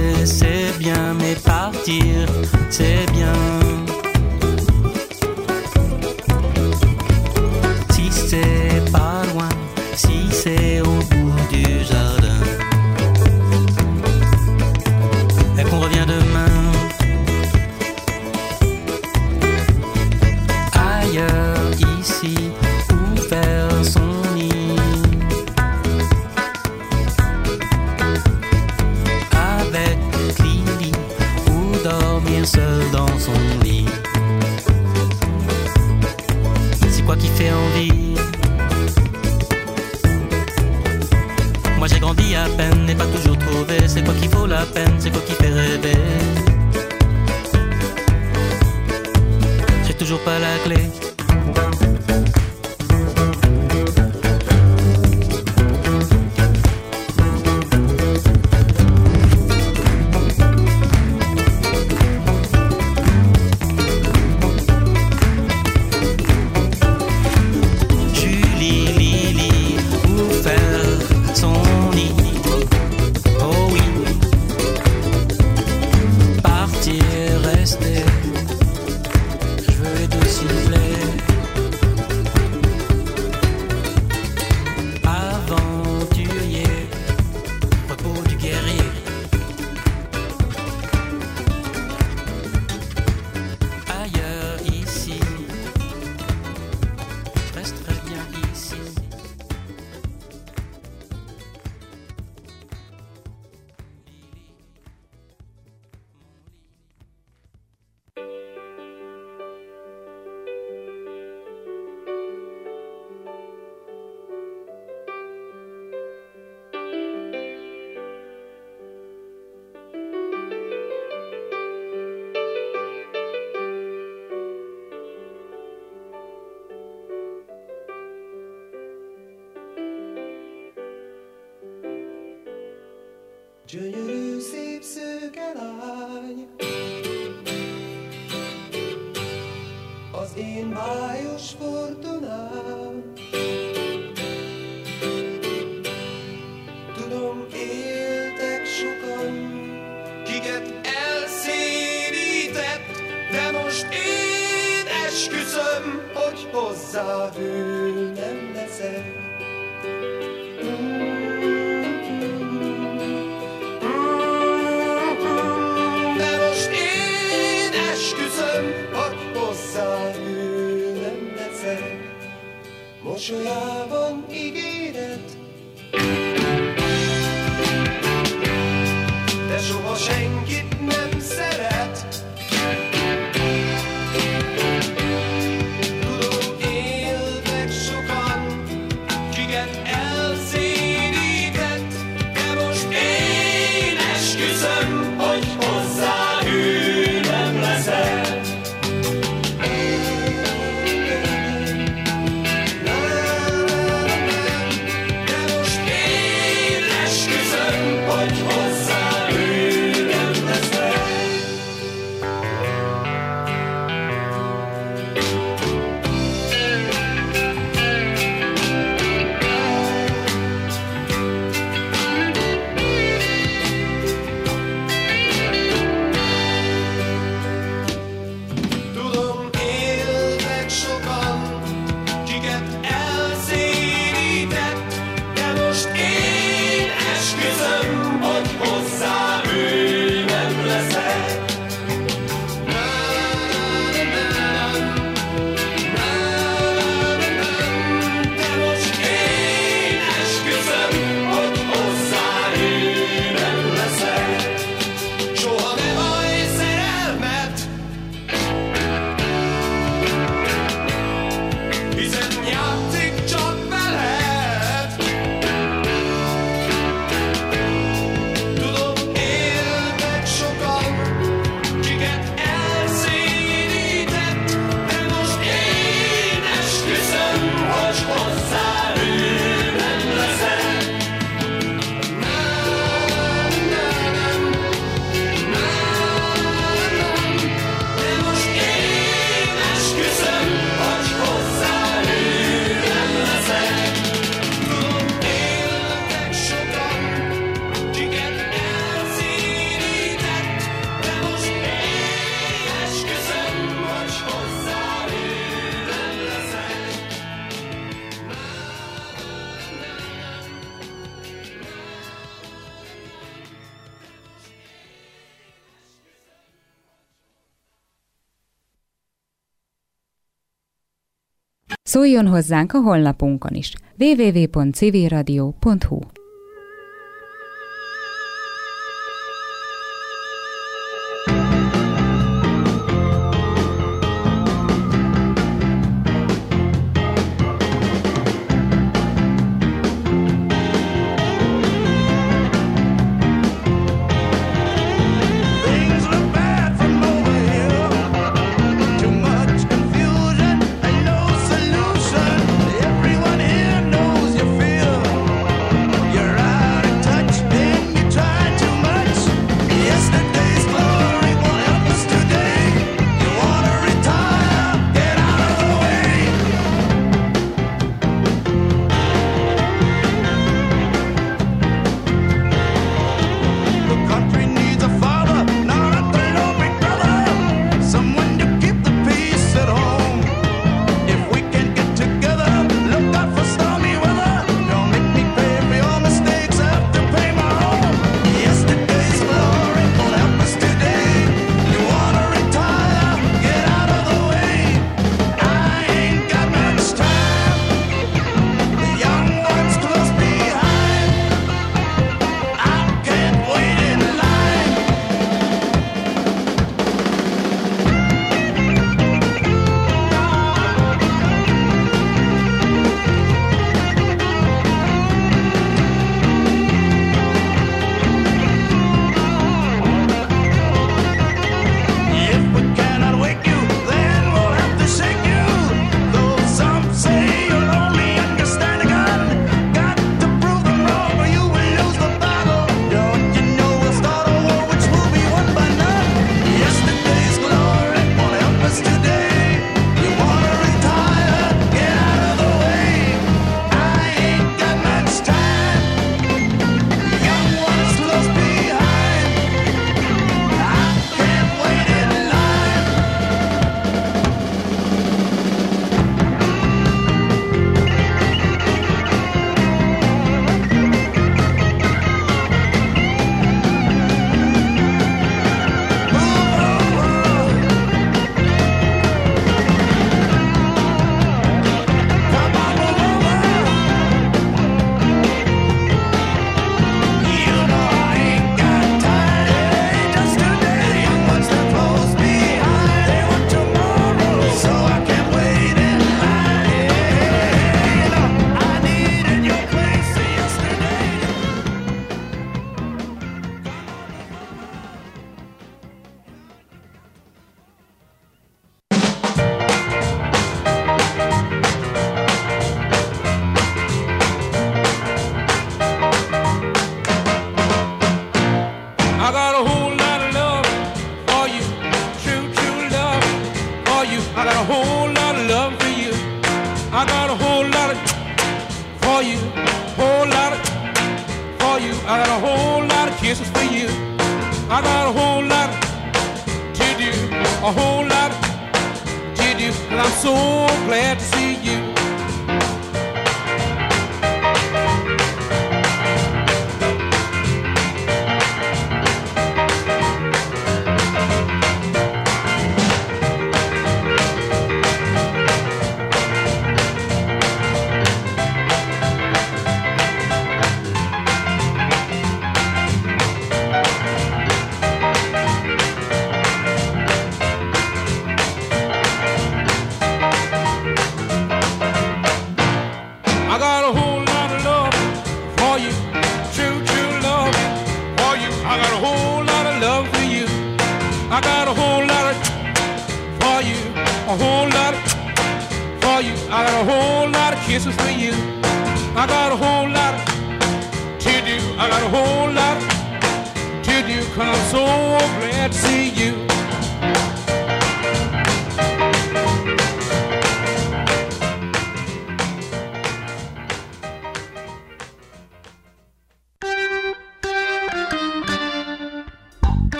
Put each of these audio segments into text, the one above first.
rester, c'est bien, mais partir, c'est bien. Si c'est pas loin, si c'est au bout du jardin, et qu'on revient demain. Ailleurs, ici, où faire son nid, avec Lily, ou dormir seul dans son lit. C'est quoi qui fait envie? Moi j'ai grandi à peine et pas toujours trouvé. C'est quoi qui vaut la peine? C'est quoi qui fait rêver? J'ai toujours pas la clé. Gyönyörű szép szőke lány, az én májos fortunám. Tudom, éltek sokan, kiket elszédített, de most én esküszöm, hogy hozzáhűl nem leszek. Mosolyában ígéret, de soha senkit nem szeret. Tudom, éltek sokan, kiket elszédített, de most én esküszöm, hogy hozzáhű nem leszek. Szóljon hozzánk a honlapunkon is www.civilradio.hu.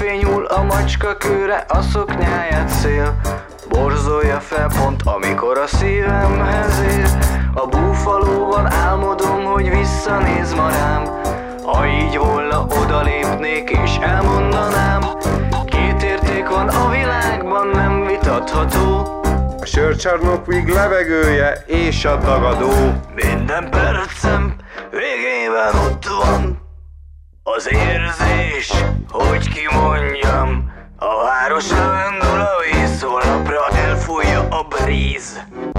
napfény hull a macska kőre, a szoknyáját szél borzolja fel pont, amikor a szívemhez ér. A búfalóban álmodom, hogy visszanéz ma rám. Ha így volna, odalépnék és elmondanám. Két érték van a világban, nem vitatható: a sörcsarnokig levegője és a tagadó. Minden percem végében ott van az érzés, hogy kimondjam. A város levendul a víz, holnapra elfújja a bríz.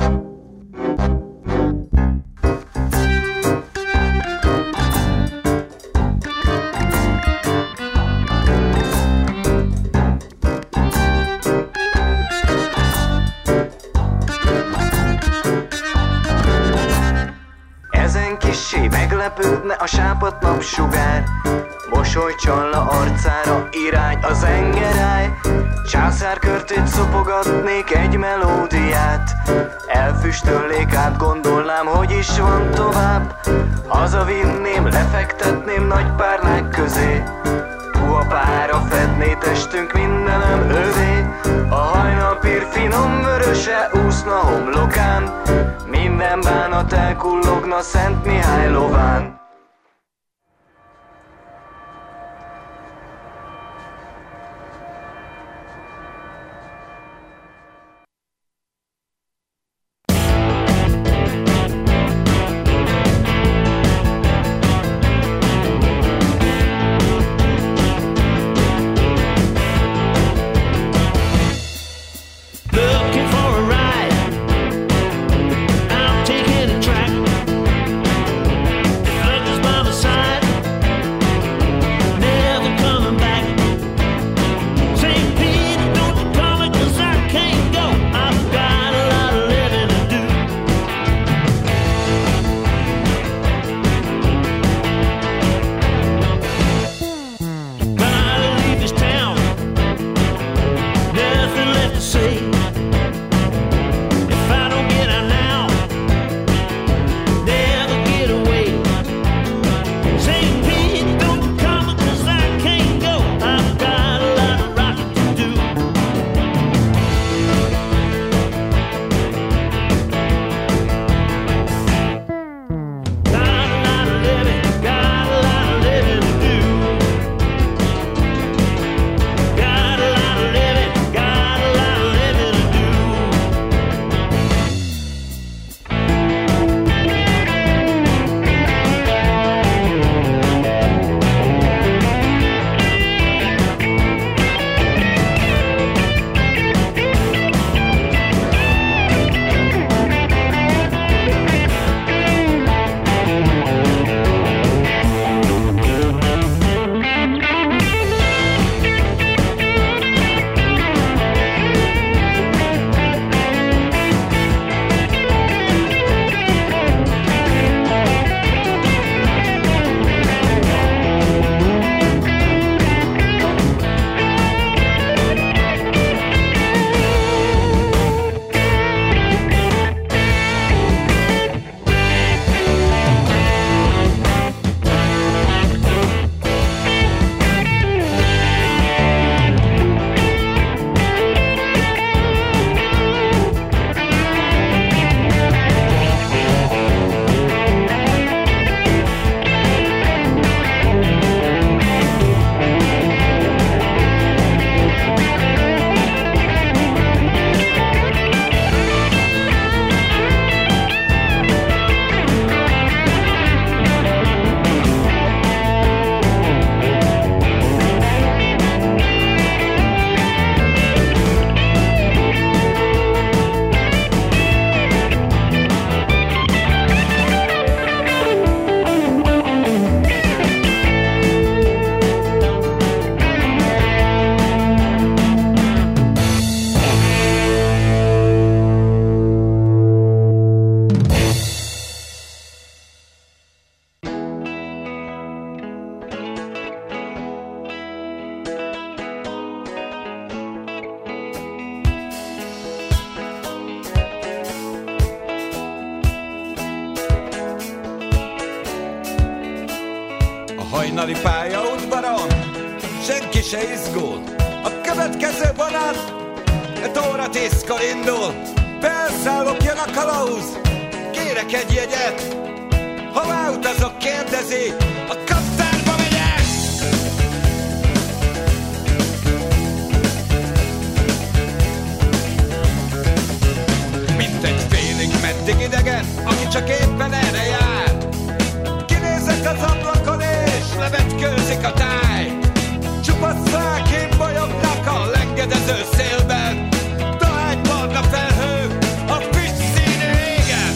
Ezen kissé meglepődne a sápadt napsugár, mosoly csalla arcára, irány az engeráj. Császárkörtét szopogatnék egy melódiát, elfüstölnék, átgondolnám, hogy is van tovább. Hazavinném, lefektetném nagy párnák közé, puha pára fedné testünk, mindenem övé. A hajnalpír finom vöröse úszna homlokán, minden bánat elkullogna Szent Mihály lován. hajnali pályaudvaron senki se izgul. A következő vonat 5 óra 10-kor indul. Felszállok, jön a kalauz, kérek egy jegyet. Hová utazok, kérdezi, a kaptárba megyek. Mindegy félig meddig idegen, aki csak éppen erre jár. Kinézek az ablakon és levetkőzik a táj. Csupasz fák bolyognak a lengedező szélben. Dohány barna felhő, a füst színe égen.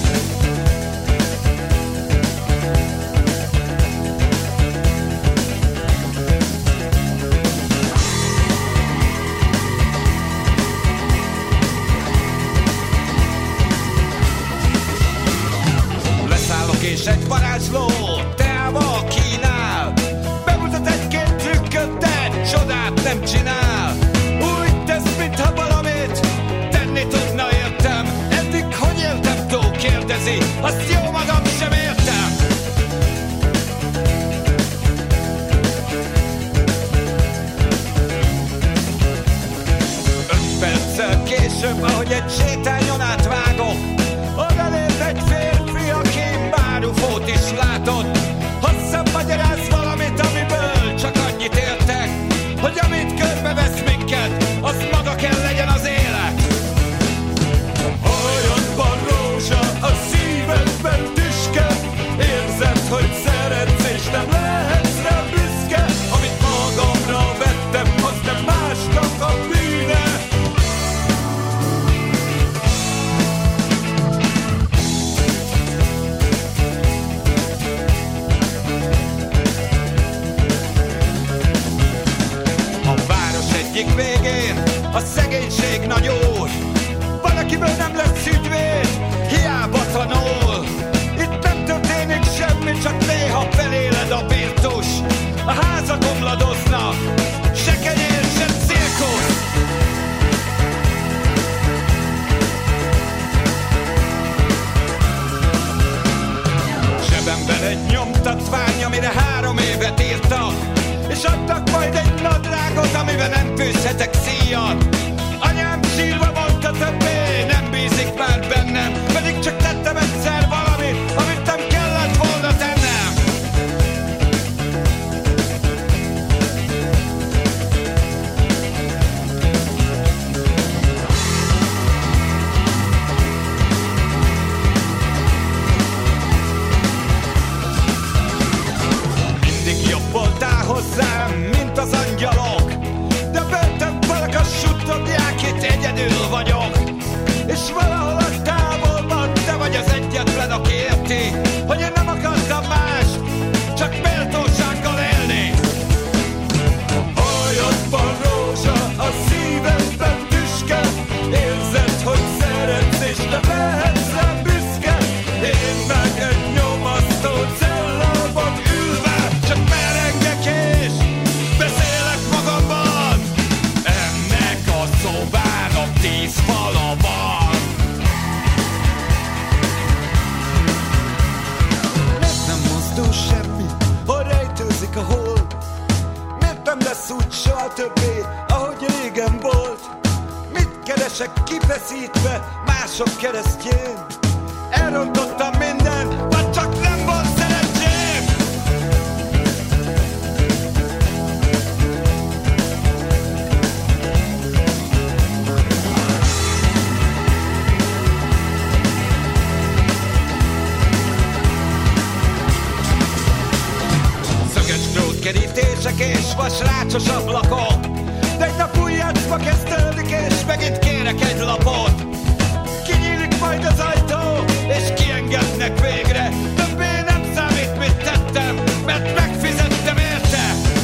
Leszállok és egy varázsló teával kínál. Bemutat egy-két trükköt, de csodát nem csinál. Úgy tesz, mintha valamit tenni tudna, értem. Eddig hogy éltem túl, kérdezi, azt jó magam sem értem. Öt perccel később, ahogy egy sétányon átvágok, odalép egy férfi, aki bárufót is látott. Hosszan magyaráz valamit, amiből csak annyit értek, hogy amit körbevesz minket, az maga kell legyen az élet. A hajadban rózsa, a szívedben tüske, érzed, hogy szeretsz és nem lehetsz rá büszke. Amit magamra vettem, az nem másnak a bűne. Egyik végén a szegénység nagy úr. Van, akiből nem lesz ügyvéd, hiába tanul. Itt nem történik semmi, csak néha feléled a virtus. A házak omladoznak, se kenyér, se cirkusz. Zsebemben egy nyomtatvány, amire 3 évet írtak, és adtak majd egy nadrágot, amiben nem fűzhetek szíjat. Anyám sírva mondta, többé nem bízik már bennem, pedig csak tettem egyszer valamit, amit nem kellett volna tennem. Mindig jobb voltál hozzám, mint az angyalok, de bennem valakas suttogják, itt egyedül vagyok. És valahol a távolban te vagy az egyetlen, aki érti, hogy én nem akartam más, csak méltósággal élni. A hajadban rózsa, a szívedben tüske, érzed, hogy szeretsz és nem lehetsz rám büszke. Én meg egy nyomasztó cellában ülve, csak merengek és beszélek magamban. Ennek a szobának 10 fala van. Miért nem mozdul semmi, hol rejtőzik a hold? Miért nem lesz úgy soha többé, ahogy régen volt? Mit keresek kifeszítve mások keresztjén? Elrontottam mindent, vagy csak nem volt szerencsém? Szöges drótkerítések és vasrácsos ablakok, de egy nap új játszma kezdődik, és megint kérek egy lapot. Kinyílik majd az ajtó, és kiengednek végre. Többé nem számít, mit tettem, mert megfizettem érte.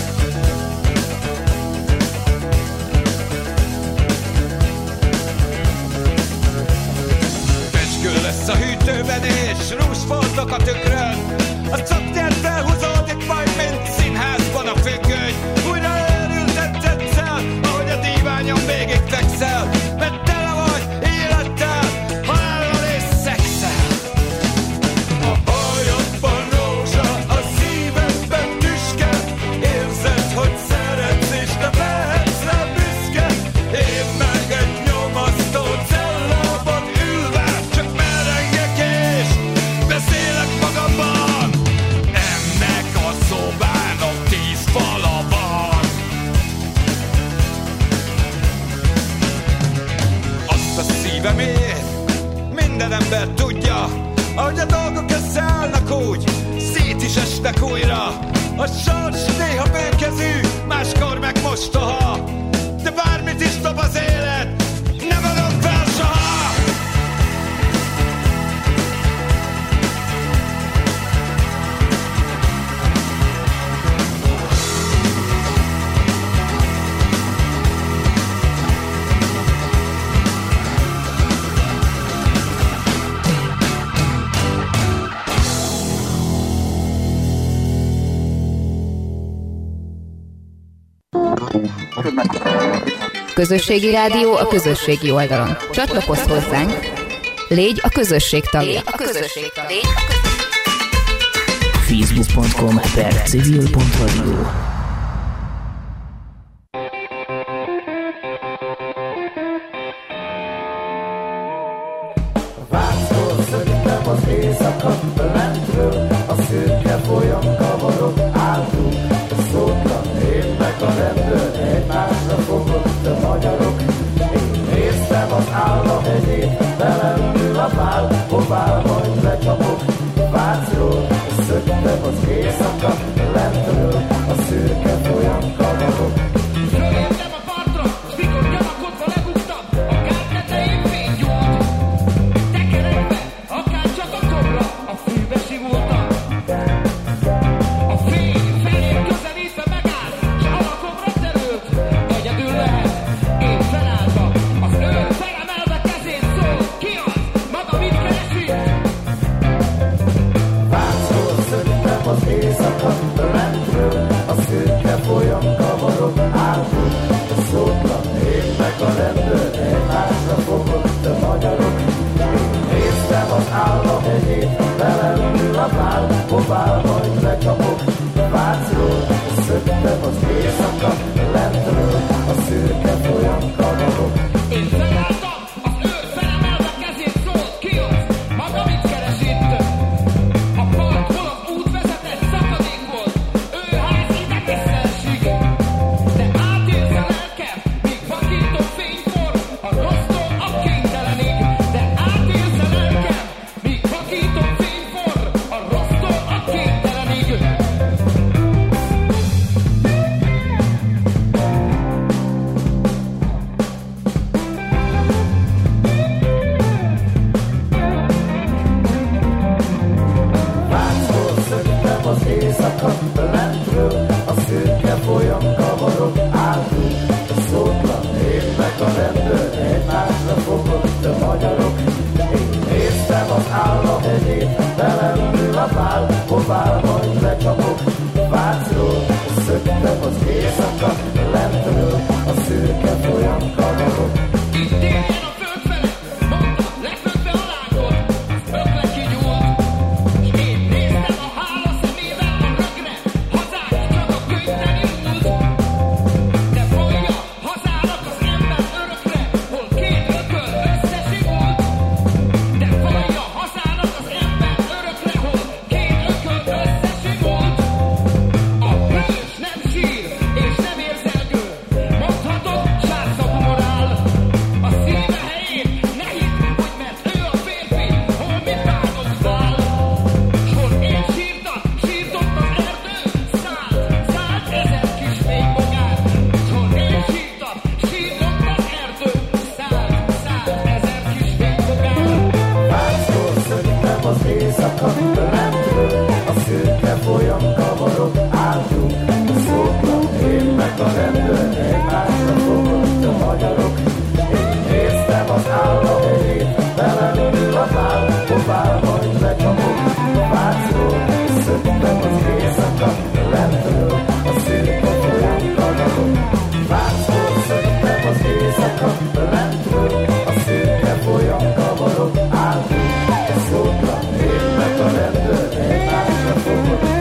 Pecskő lesz a hűtőben, és rúzsfoltok a tükrön. A capnyert felhúzódik majd, mint színházban a függöny. Újra őrülten tetszel, ahogy a díványon végig fekszel, mert tele vagy élettel, halállal és szexszel. újra. A sors néha bőkezű, máskor meg mostoha. De bármit is dob az élet, nem adom fel soha. Közösségi rádió a közösségi oldalon. Csatlakozz hozzánk, légy a közösség tagja. Facebook.com/civil.radio. Vácról szöktem az éjszaka, lentről a szürke folyam kavarok átul. Szótlan én meg a rendőr, egymásra fogott a magyarok. Én néztem az Állahegyét, velem ül a pál, hová majd lecsapok. Vácról szöktem az éjszaka, lentről a szürke folyam kavarok. Fölértem a partra, s mikor gyanakodva lebuktam, a gát tetején fénygyúlt. Tekerekbe, akár csak a kobra, a fűbe simultam. A fény felém közelítve megállt, s alakomra terült. Egyedül lehet, én felálltam. Az őr felemelve kezét szól, ki az? Maga mit keresik? Vácról szöktem az éjszaka, lentről a szürke folyam kavarok átul. Szótlan én meg a rendőr, egymásra fogott a magyarok. Én néztem az Állahegyét, velem ül a pál, hová majd lecsapok. Vácról szöktem az éjszaka, lentről a szürke folyam kavarok. Én felálltam, az őr felemelve kezét szólt, ki az? Maga mit keres itt? A parthol az út vezetett, szakadék volt, ő ház ide visszaesik. De átélsz a lelkem, míg vakító fény forr, a rossztól a kénytelenig. De átélsz a lelkem, míg vakító fény forr, a rossztól a kénytelenig. Vácról szöktem az éjszaka, lentről a szürke folyam kavarok átul. Szótlan én meg a rendőr, egymásra fogott a magyarok. Én néztem az Állahegyét, velem ül a pál, hová majd lecsapok. Vácról szöktem az éjszaka, lentről a szürke folyam kavarok. Itt térjen a föld felett, mondta, lefögve a lángot, ökle kigyúlt. S én néztem a hála szemével a rögre, hazánk csak a könyvteli múlt. De folyja hazának az ember örökre, hol két ököl összesimult. De folyja hazának az ember örökre, hol két ököl összesimult. A hős nem sír és nem érzelgő, mondhatok sárszagú morál. A szíve helyén ne hidd, hogy mert ő a férfi, hol mit áldozzál. S hol én sírtam, sírtott az erdő, szállt ezer kis fénybogár. S hol én sírtam, sírtott az erdő, szállt ezer kis fénybogár. Vácról szöktem az éjszaka,